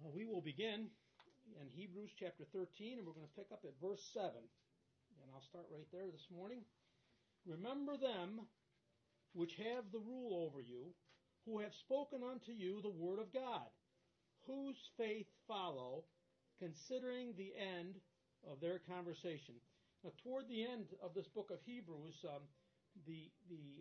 We will begin in Hebrews chapter 13, and we're going to pick up at verse 7. And I'll start right there this morning. Remember them which have the rule over you, who have spoken unto you the word of God, whose faith follow, considering the end of their conversation. Now, toward the end of this book of Hebrews, the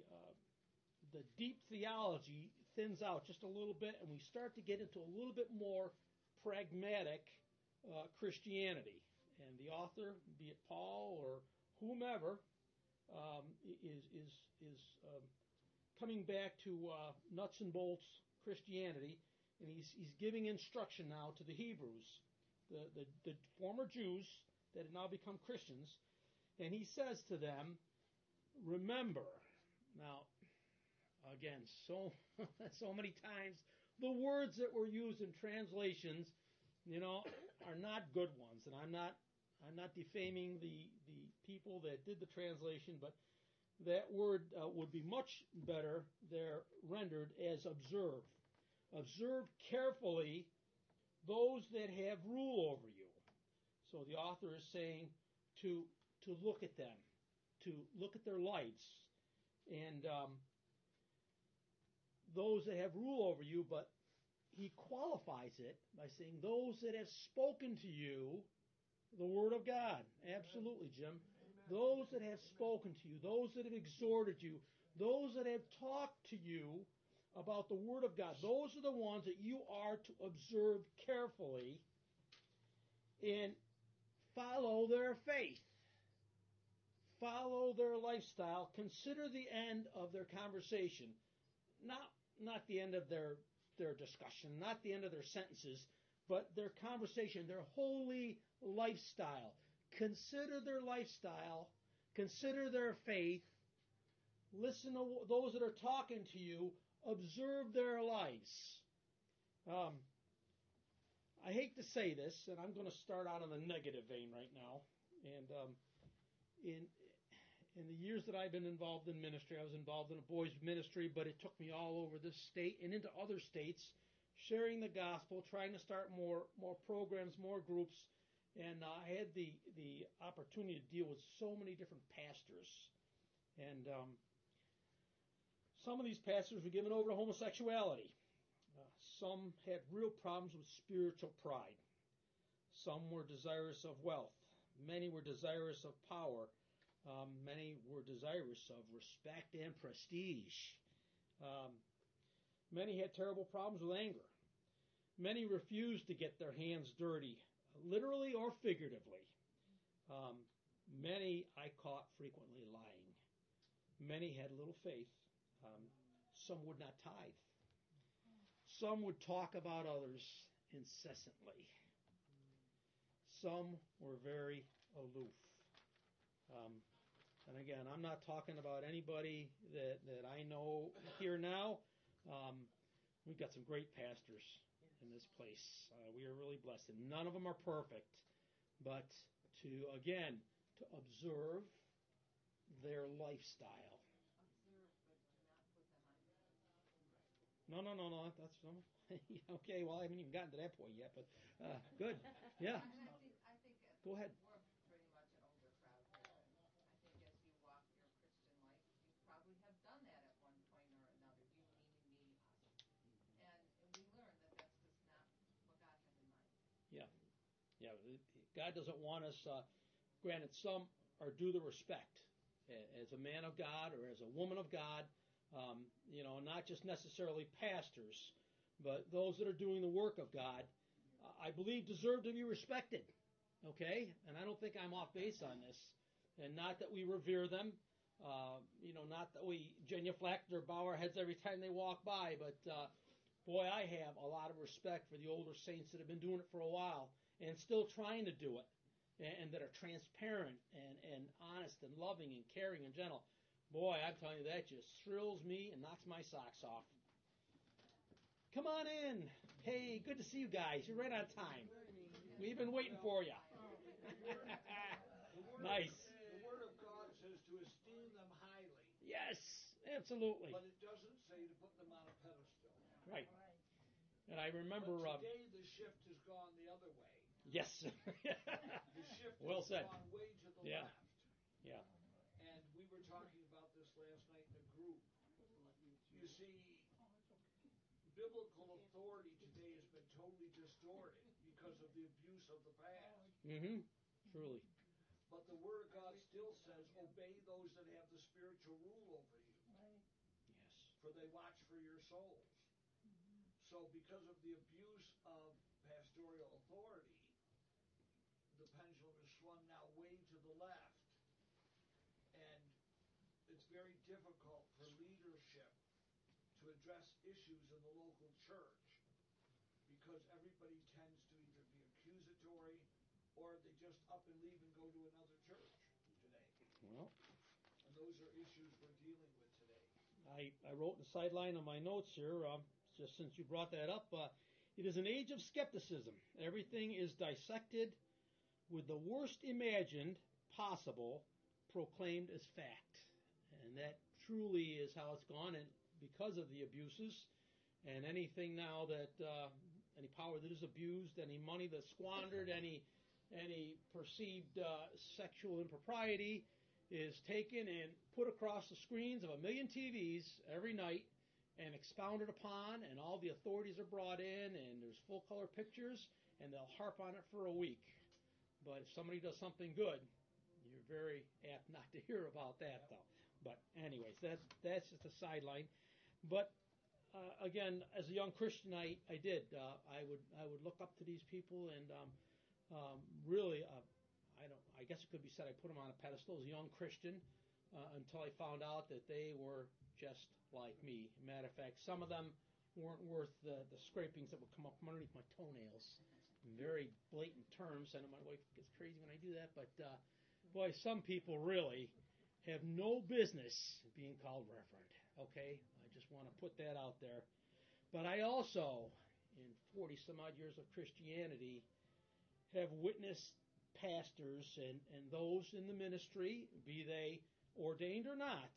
deep theology thins out just a little bit, and we start to get into a little bit more pragmatic Christianity. And the author, be it Paul or whomever, is coming back to nuts and bolts Christianity, and he's giving instruction now to the Hebrews, the former Jews that have now become Christians, and he says to them, remember. Now, again, so many times the words that were used in translations, are not good ones, and I'm not defaming the people that did the translation, but that word would be much better there rendered as observe. Observe carefully those that have rule over you. So the author is saying to look at them, to look at their lives, and those that have rule over you, but he qualifies it by saying those that have spoken to you the Word of God. Absolutely, Jim. Amen. Those that have spoken to you, those that have exhorted you, those that have talked to you about the Word of God, those are the ones that you are to observe carefully and follow their faith. Follow their lifestyle. Consider the end of their conversation. Not the end of their discussion, not the end of their sentences, but their conversation, their holy lifestyle. Consider their lifestyle. Consider their faith. Listen to those that are talking to you. Observe their lives. I hate to say this, and I'm going to start out in the negative vein right now. And in the years that I've been involved in ministry, I was involved in a boys' ministry, but it took me all over this state and into other states, sharing the gospel, trying to start more programs, more groups, and I had the opportunity to deal with so many different pastors. And some of these pastors were given over to homosexuality. Some had real problems with spiritual pride. Some were desirous of wealth. Many were desirous of power. Many were desirous of respect and prestige. Many had terrible problems with anger. Many refused to get their hands dirty, literally or figuratively. Many I caught frequently lying. Many had little faith. Some would not tithe. Some would talk about others incessantly. Some were very aloof. And again, I'm not talking about anybody that I know here now. We've got some great pastors in this place. We are really blessed. And none of them are perfect. But to observe their lifestyle. Observe, but do not put them No. That's okay. Well, I haven't even gotten to that point yet, but good. Yeah. I think go ahead. We're pretty much an older crowd here. I think as you walk your Christian life, you probably have done that at one point or another. You meaning me, us, and we learn that that's just not what God has in mind. Yeah. God doesn't want us. Granted, some are due the respect as a man of God or as a woman of God. Not just necessarily pastors, but those that are doing the work of God, I believe deserve to be respected. Okay? And I don't think I'm off base on this. And not that we revere them, not that we genuflect or bow our heads every time they walk by, but boy, I have a lot of respect for the older saints that have been doing it for a while and still trying to do it, and that are transparent and honest and loving and caring and gentle. Boy, I'm telling you, that just thrills me and knocks my socks off. Come on in. Hey, good to see you guys. You're right on time. We've been waiting for you. Nice. The Word of God says to esteem them highly. Yes, absolutely. But it doesn't say to put them on a pedestal. Right. And I remember. But today the shift has gone the other way. Yes. The shift Well has said. gone way to the Yeah. left. Yeah. And we were talking about this last night in a group. You see, biblical authority today has been totally distorted because of the abuse of the past. Mm-hmm. Truly. But the Word of God still says, obey those that have the spiritual rule over you, Yes. for they watch for your souls. So because of the abuse of pastoral authority, the pendulum is swung now way to the left. And it's very difficult for leadership to address issues in the local church because everybody tends to either be accusatory or they just up and leave and go to another church today. Well, And those are issues we're dealing with today. I wrote in the sideline of my notes here, just since you brought that up, it is an age of skepticism. Everything is dissected with the worst imagined possible proclaimed as fact. And that truly is how it's gone, and because of the abuses and anything now that any power that is abused, any money that's squandered, any perceived sexual impropriety is taken and put across the screens of 1 million TVs every night and expounded upon, and all the authorities are brought in, and there's full color pictures, and they'll harp on it for a week. But if somebody does something good, you're very apt not to hear about that, though. But anyways, that's just a sideline. But again, as a young Christian, I did. I would look up to these people, and really, I guess it could be said I put them on a pedestal as a young Christian until I found out that they were just like me. Matter of fact, some of them weren't worth the scrapings that would come up from underneath my toenails in very blatant terms. I know my wife gets crazy when I do that, but boy, some people really have no business being called reverend. Okay? I just want to put that out there. But I also, in 40 some odd years of Christianity, have witnessed pastors and those in the ministry, be they ordained or not,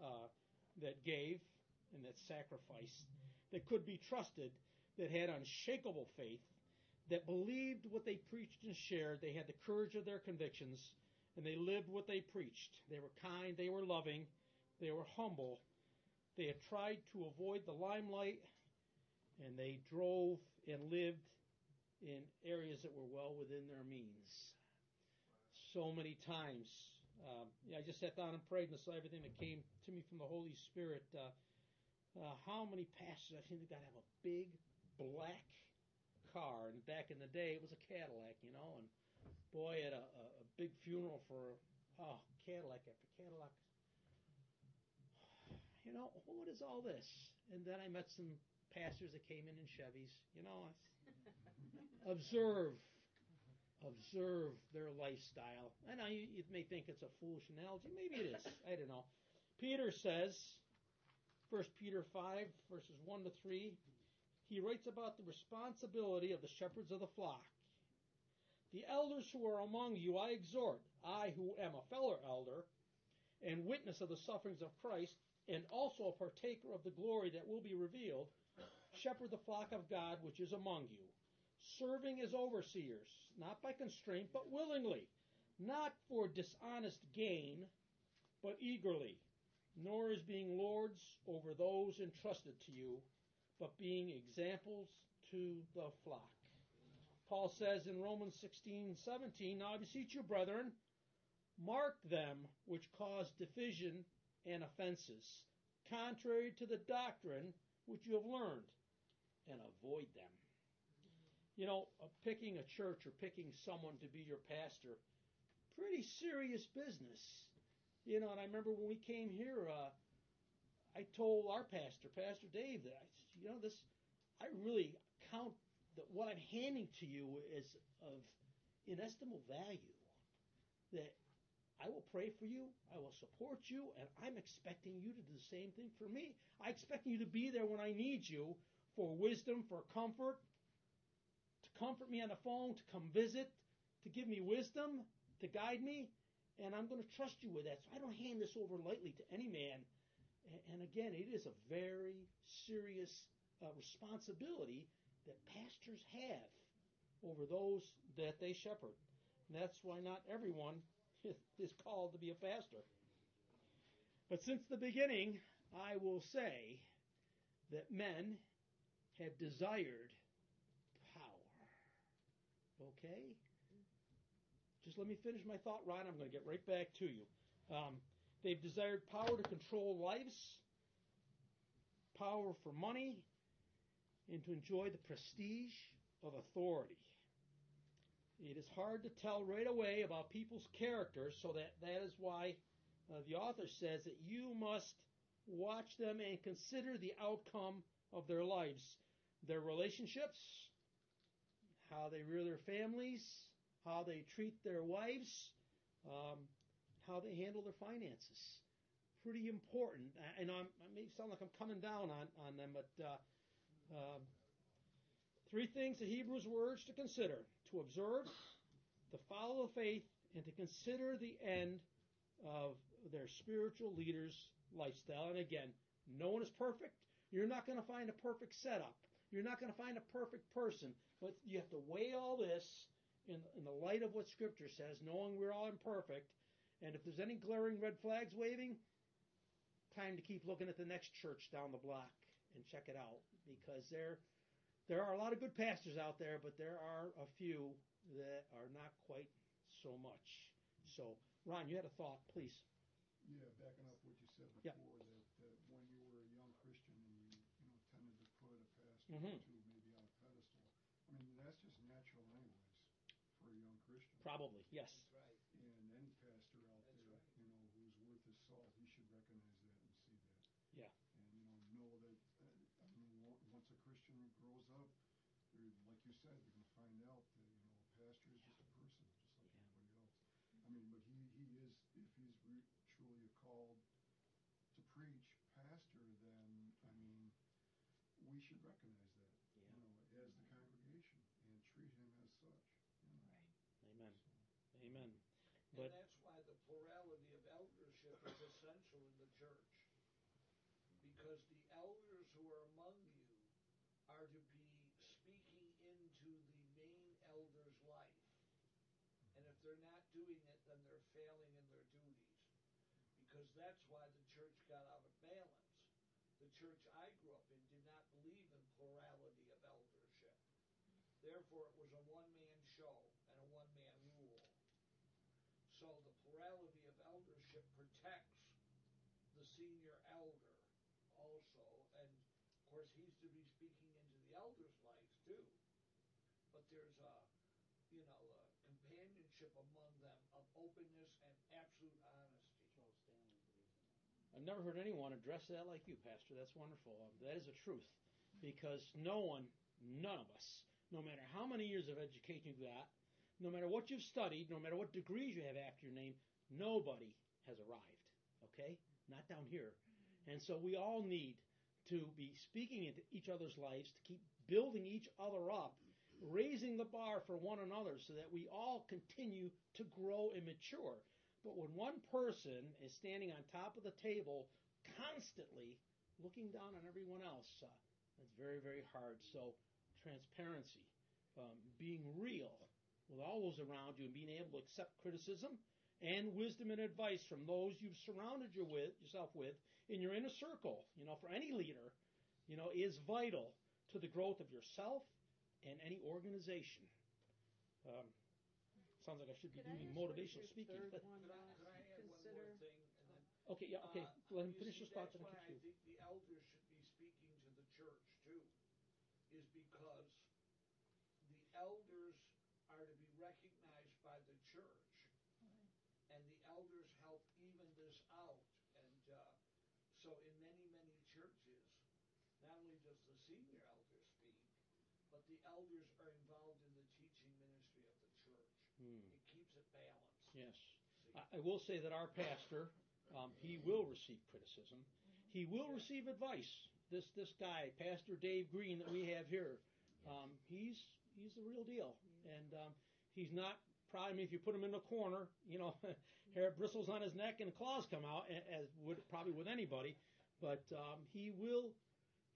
that gave and that sacrificed, that could be trusted, that had unshakable faith, that believed what they preached and shared. They had the courage of their convictions, and they lived what they preached. They were kind, they were loving, they were humble. They had tried to avoid the limelight, and they drove and lived in areas that were well within their means. So many times, I just sat down and prayed and saw everything that came to me from the Holy Spirit. How many pastors I've seen that got to have a big black car, and back in the day it was a Cadillac, and boy, at a big funeral for Cadillac after Cadillac. What is all this? And then I met some pastors that came in Chevys. Observe their lifestyle. I know you may think it's a foolish analogy. Maybe it is. I don't know. Peter says, 1 Peter 5, verses 1 to 3, he writes about the responsibility of the shepherds of the flock. The elders who are among you I exhort, I who am a fellow elder and witness of the sufferings of Christ, and also a partaker of the glory that will be revealed, shepherd the flock of God which is among you, serving as overseers, not by constraint, but willingly, not for dishonest gain, but eagerly, nor as being lords over those entrusted to you, but being examples to the flock. Paul says in Romans 16:17, now I beseech you, brethren, mark them which cause division and offenses, contrary to the doctrine which you have learned, and avoid them. Picking a church or picking someone to be your pastor, pretty serious business. And I remember when we came here, I told our pastor, Pastor Dave, that I really count that what I'm handing to you is of inestimable value. That I will pray for you, I will support you, and I'm expecting you to do the same thing for me. I expect you to be there when I need you for wisdom, for comfort, to comfort me on the phone, to come visit, to give me wisdom, to guide me, and I'm going to trust you with that. So I don't hand this over lightly to any man. And again, it is a very serious responsibility that pastors have over those that they shepherd. And that's why not everyone is called to be a pastor. But since the beginning, I will say that men have desired power. Okay? Just let me finish my thought, Ron. I'm going to get right back to you. They've desired power to control lives, power for money, and to enjoy the prestige of authority. It is hard to tell right away about people's character, so that is why the author says that you must watch them and consider the outcome of their lives, their relationships, how they rear their families, how they treat their wives, how they handle their finances. Pretty important. And I may sound like I'm coming down on them, but three things the Hebrews were urged to consider: to observe, to follow the faith, and to consider the end of their spiritual leaders' lifestyle. And again, no one is perfect. You're not going to find a perfect setup. You're not going to find a perfect person. But you have to weigh all this in the light of what Scripture says, knowing we're all imperfect. And if there's any glaring red flags waving, time to keep looking at the next church down the block and check it out. Because there are a lot of good pastors out there, but there are a few that are not quite so much. So, Ron, you had a thought, please. Yeah, backing up what you said before, that when you were a young Christian and you tended to put a pastor or two maybe on a pedestal. I mean, that's just natural anyways for a young Christian. Probably, yes. That's right. And any pastor out That's there, right. Who's worth his salt, he should recognize that and see that. Yeah. And, know that, once a Christian grows up, like you said, they're going to find out that, a pastor is just a person, just like anybody else. I mean, but he is, if he's truly called to preach pastor, then, I mean, we should recognize that, as the congregation, and treat him as such. Right. Amen. So. Amen. And that's why the plurality of eldership is essential in the church. Because the elders who are among you are to be speaking into the main elder's life. And if they're not doing it, then they're failing in their duties. Because that's why the church got out of balance. The church I grew up in did not believe in plurality of eldership. Therefore, it was a one-man show and a one-man rule. So the plurality of eldership protects the senior elder also. And, of course, he's to be speaking into the elder's life, too. But there's a companionship among them of openness and absolute honesty. I've never heard anyone address that like you, Pastor. That's wonderful. That is the truth. Because none of us, no matter how many years of education you've got, no matter what you've studied, no matter what degrees you have after your name, nobody has arrived. Okay? Not down here. And so we all need to be speaking into each other's lives, to keep building each other up, raising the bar for one another so that we all continue to grow and mature. But when one person is standing on top of the table constantly looking down on everyone else, that's very, very hard. So transparency, being real with all those around you and being able to accept criticism and wisdom and advice from those you've surrounded yourself with in your inner circle, for any leader, is vital to the growth of yourself and any organization. Sounds like I should be doing motivational speaking. Could I add one more thing? And then, okay, yeah, okay. Let him finish his thoughts. That's why I think the elders should be speaking to the church, too, is because the elders are to be recognized by the church, and the elders help even this out. And so in many, many churches, not only does the senior elder speak, but the elders are involved in the teaching ministry of the church. It keeps it balanced. Yes. I will say that our pastor, he will receive criticism. He will receive advice. This guy, Pastor Dave Green, that we have here, he's the real deal. And he's not proud. I mean, if you put him in a corner, hair bristles on his neck and claws come out, as would probably with anybody. But he will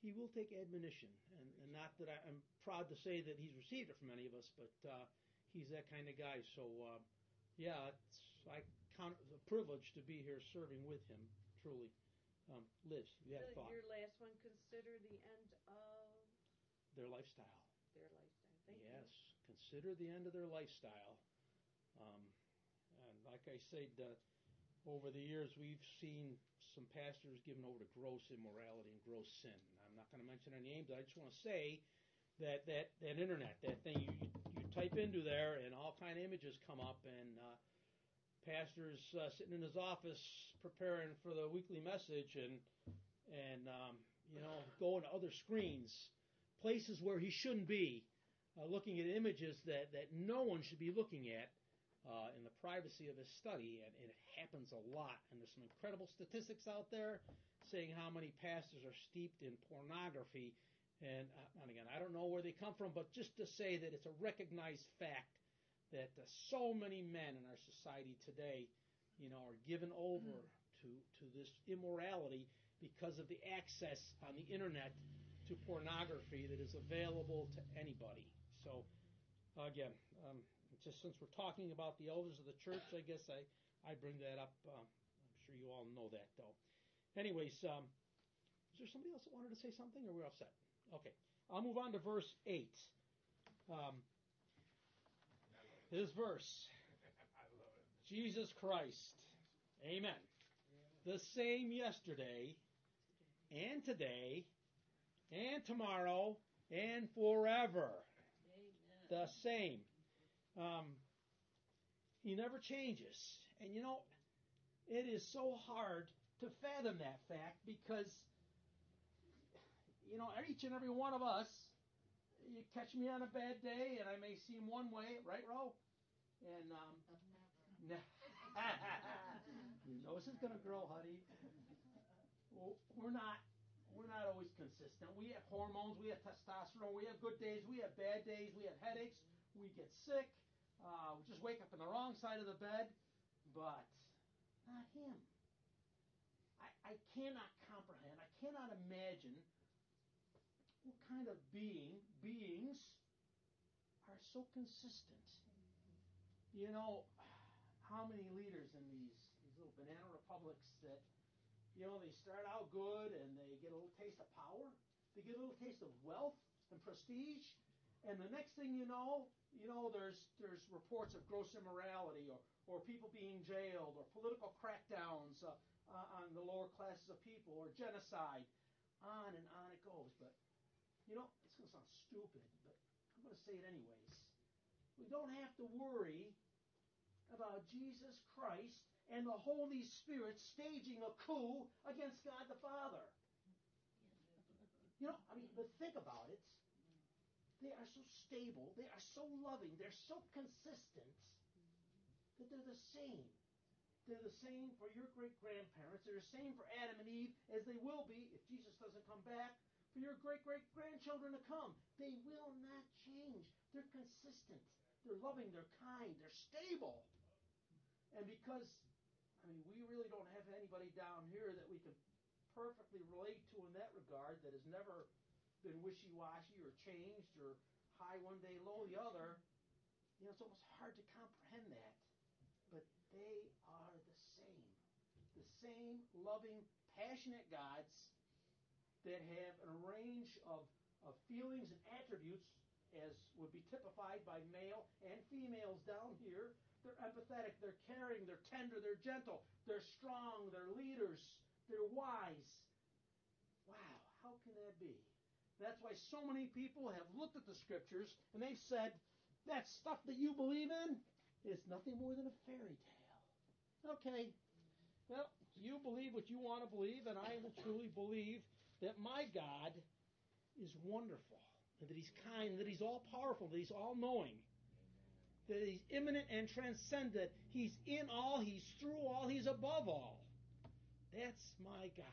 he will take admonition, and not that I'm proud to say that he's received it from any of us, but he's that kind of guy. So, I count it a privilege to be here serving with him, truly. Liz, you had a thought. Your last one, consider the end of Their lifestyle. their lifestyle. Thank you. Yes, consider the end of their lifestyle. And like I said, over the years, we've seen some pastors given over to gross immorality and gross sin. I'm not going to mention any names. I just want to say that internet, that thing you type into there, and all kind of images come up, and pastors sitting in his office preparing for the weekly message, and going to other screens, places where he shouldn't be, looking at images that no one should be looking at. In the privacy of his study, and it happens a lot. And there's some incredible statistics out there saying how many pastors are steeped in pornography. And again, I don't know where they come from, but just to say that it's a recognized fact that so many men in our society today, are given over to this immorality because of the access on the internet to pornography that is available to anybody. So, again, just since we're talking about the elders of the church, I guess I bring that up. I'm sure you all know that, though. Anyways, is there somebody else that wanted to say something, or we're all set? Okay. I'll move on to verse 8. This verse, Jesus Christ, amen. The same yesterday, and today, and tomorrow, and forever. Amen. The same. He never changes. And it is so hard to fathom that fact because, each and every one of us, you catch me on a bad day and I may seem one way, right, Ro? And, your nose is going to grow, honey. Well, we're not always consistent. We have hormones, we have testosterone, we have good days, we have bad days, we have headaches, we get sick. We just wake up on the wrong side of the bed, but not him. I cannot comprehend, I cannot imagine what kind of beings are so consistent. How many leaders in these little banana republics that, they start out good and they get a little taste of power, they get a little taste of wealth and prestige, and the next thing you know, there's reports of gross immorality or people being jailed or political crackdowns on the lower classes of people or genocide. On and on it goes. But, it's going to sound stupid, but I'm going to say it anyways. We don't have to worry about Jesus Christ and the Holy Spirit staging a coup against God the Father. But think about it. They are so stable, they are so loving, they're so consistent that they're the same. They're the same for your great-grandparents. They're the same for Adam and Eve as they will be, if Jesus doesn't come back, for your great-great-grandchildren to come. They will not change. They're consistent. They're loving, they're kind, they're stable. And because, we really don't have anybody down here that we can perfectly relate to in that regard that has never been wishy-washy or changed or high one day, low the other, it's almost hard to comprehend that. But they are the same loving, passionate gods that have a range of feelings and attributes as would be typified by male and females down here. They're empathetic, they're caring, they're tender, they're gentle, they're strong, they're leaders, they're wise. Wow, how can that be? That's why so many people have looked at the scriptures and they've said, that stuff that you believe in is nothing more than a fairy tale. Okay, well, you believe what you want to believe, and I will truly believe that my God is wonderful, and that He's kind, that He's all-powerful, that He's all-knowing, that He's immanent and transcendent. He's in all, He's through all, He's above all. That's my God.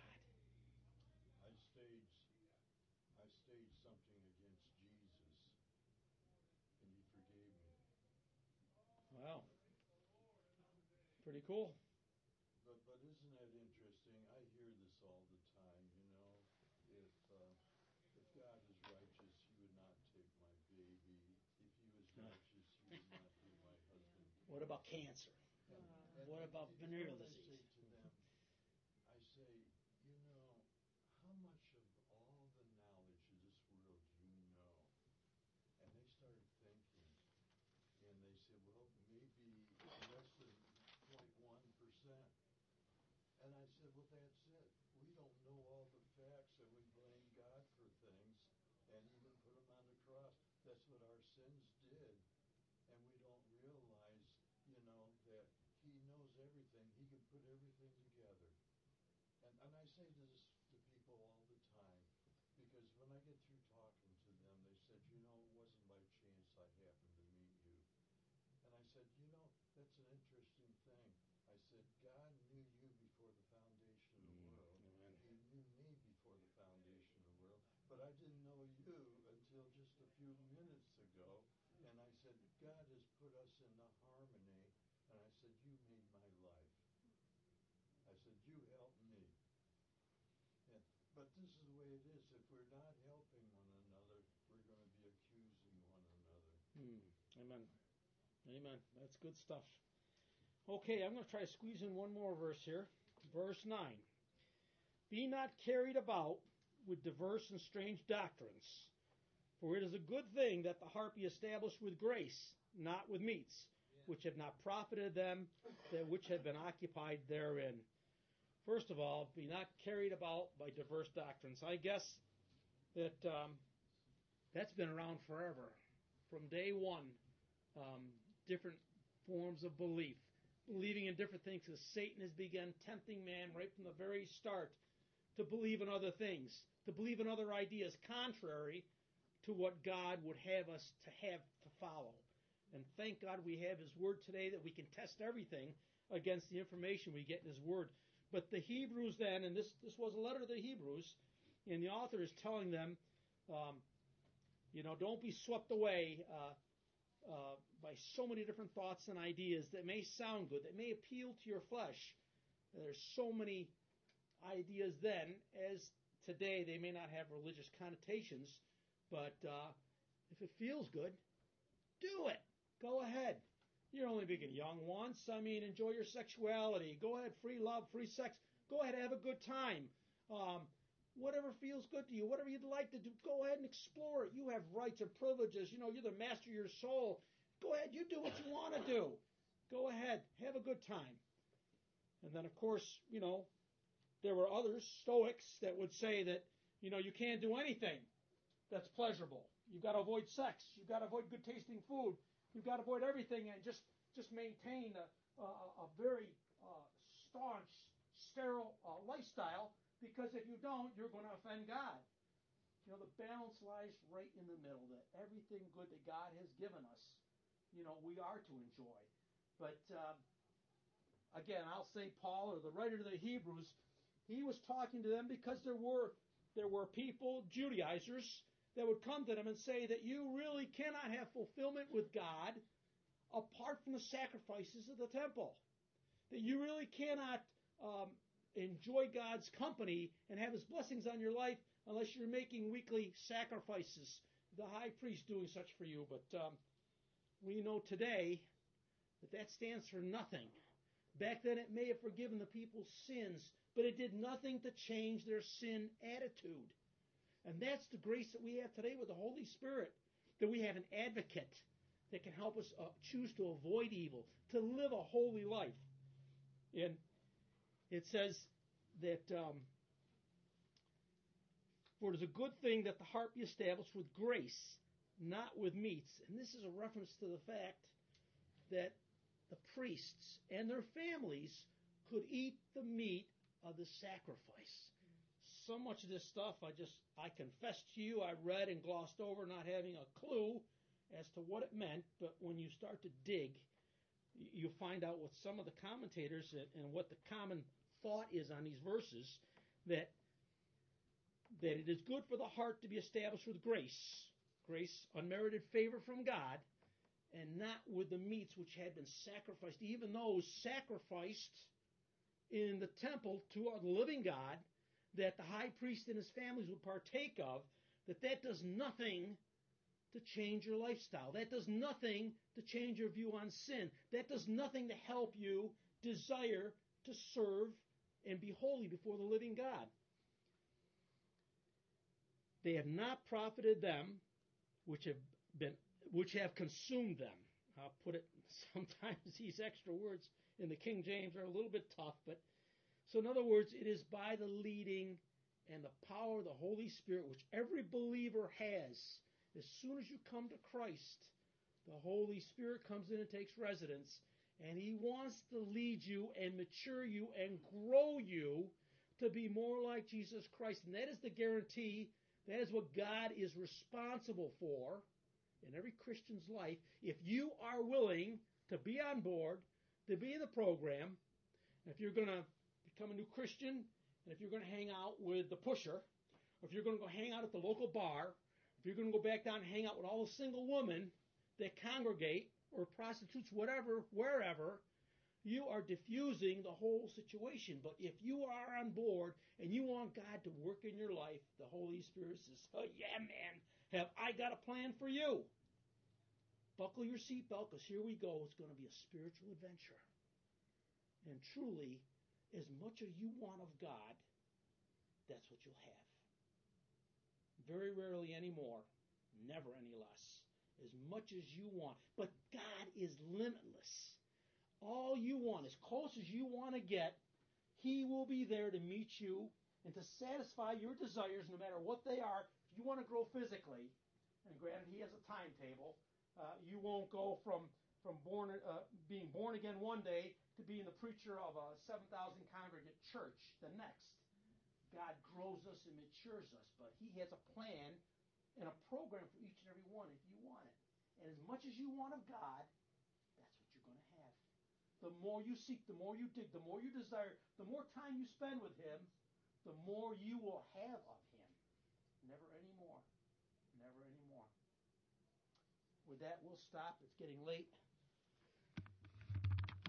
I staged something against Jesus, and He forgave me. Wow. Pretty cool. But isn't that interesting? I hear this all the time, if What about cancer? What about here's venereal what disease? I say to them. I say, you know, how much of all the knowledge of this world you know? And they started thinking, and they said, well, maybe less than 0.1%. And I said, well, that's it. We don't know all the facts, and we blame God for things and even put him on the cross. That's what our sins did. And we don't realize, that he knows everything. He can put everything together. And I say this to people all the time, because when I get through talking to them, they said, it wasn't by chance I happened to meet you. And I said, that's an interesting thing. I said, God knew you before the foundation of the world. Amen. He knew me before the foundation of the world. But I didn't know you until just a few minutes ago. And I said, God has put us into harmony. And I said, you made my life. I said, you helped me. But this is the way it is. If we're not helping one another, we're going to be accusing one another. Amen. Amen. That's good stuff. Okay, I'm going to try to squeeze in one more verse here. Verse 9. Be not carried about with diverse and strange doctrines, for it is a good thing that the heart be established with grace, not with meats, which have not profited them that which have been occupied therein. First of all, be not carried about by diverse doctrines. I guess that that's been around forever. From day one, different forms of belief, believing in different things, because Satan has begun tempting man right from the very start to believe in other things, to believe in other ideas contrary to what God would have us to follow. And thank God we have His Word today that we can test everything against the information we get in His Word. But the Hebrews then, and this was a letter to the Hebrews, and the author is telling them, don't be swept away by so many different thoughts and ideas that may sound good, that may appeal to your flesh. There's so many ideas then, as today they may not have religious connotations, but if it feels good, do it. Go ahead. You're only being young once. Enjoy your sexuality. Go ahead, free love, free sex. Go ahead, have a good time. Whatever feels good to you, whatever you'd like to do, go ahead and explore it. You have rights and privileges. You're the master of your soul. Go ahead, you do what you want to do. Go ahead, have a good time. And then, of course, there were others, Stoics, that would say that, you can't do anything that's pleasurable. You've got to avoid sex. You've got to avoid good tasting food. You've got to avoid everything and just maintain a very staunch, sterile lifestyle, because if you don't, you're going to offend God. The balance lies right in the middle, that everything good that God has given us, we are to enjoy. But again, I'll say Paul, or the writer to the Hebrews, he was talking to them because there were people, Judaizers, that would come to them and say that you really cannot have fulfillment with God apart from the sacrifices of the temple. That you really cannot enjoy God's company and have His blessings on your life unless you're making weekly sacrifices. The high priest doing such for you. But we know today that stands for nothing. Back then it may have forgiven the people's sins, but it did nothing to change their sin attitude. And that's the grace that we have today with the Holy Spirit, that we have an advocate that can help us choose to avoid evil, to live a holy life. And it says that, for it is a good thing that the heart be established with grace, not with meats. And this is a reference to the fact that the priests and their families could eat the meat of the sacrifice. So much of this stuff, I confess to you, I read and glossed over, not having a clue as to what it meant. But when you start to dig, you find out what some of the commentators and what the common thought is on these verses, that it is good for the heart to be established with grace, unmerited favor from God, and not with the meats which had been sacrificed, even those sacrificed in the temple to the living God, that the high priest and his families would partake of, that does nothing to change your lifestyle. That does nothing to change your view on sin. That does nothing to help you desire to serve and be holy before the living God. They have not profited them which have consumed them. I'll put it, sometimes these extra words in the King James are a little bit tough, but so in other words, it is by the leading and the power of the Holy Spirit, which every believer has. As soon as you come to Christ, the Holy Spirit comes in and takes residence, and He wants to lead you and mature you and grow you to be more like Jesus Christ. And that is the guarantee. That is what God is responsible for in every Christian's life. If you are willing to be on board, to be in the program, if you're going to become a new Christian, and if you're going to hang out with the pusher, or if you're going to go hang out at the local bar, if you're going to go back down and hang out with all the single women that congregate, or prostitutes, whatever, wherever, you are diffusing the whole situation. But if you are on board and you want God to work in your life, the Holy Spirit says, oh yeah, man, have I got a plan for you. Buckle your seatbelt, because here we go. It's going to be a spiritual adventure. And truly, as much as you want of God, that's what you'll have. Very rarely any more, never any less. As much as you want. But God is limitless. All you want, as close as you want to get, He will be there to meet you and to satisfy your desires, no matter what they are. If you want to grow physically, and granted He has a timetable, you won't go from being born again one day to being the preacher of a 7,000 congregate church the next. God grows us and matures us, but He has a plan and a program for each and every one if you want it. And as much as you want of God, that's what you're going to have. The more you seek, the more you dig, the more you desire, the more time you spend with Him, the more you will have of Him. Never any more. Never any more. With that, we'll stop. It's getting late.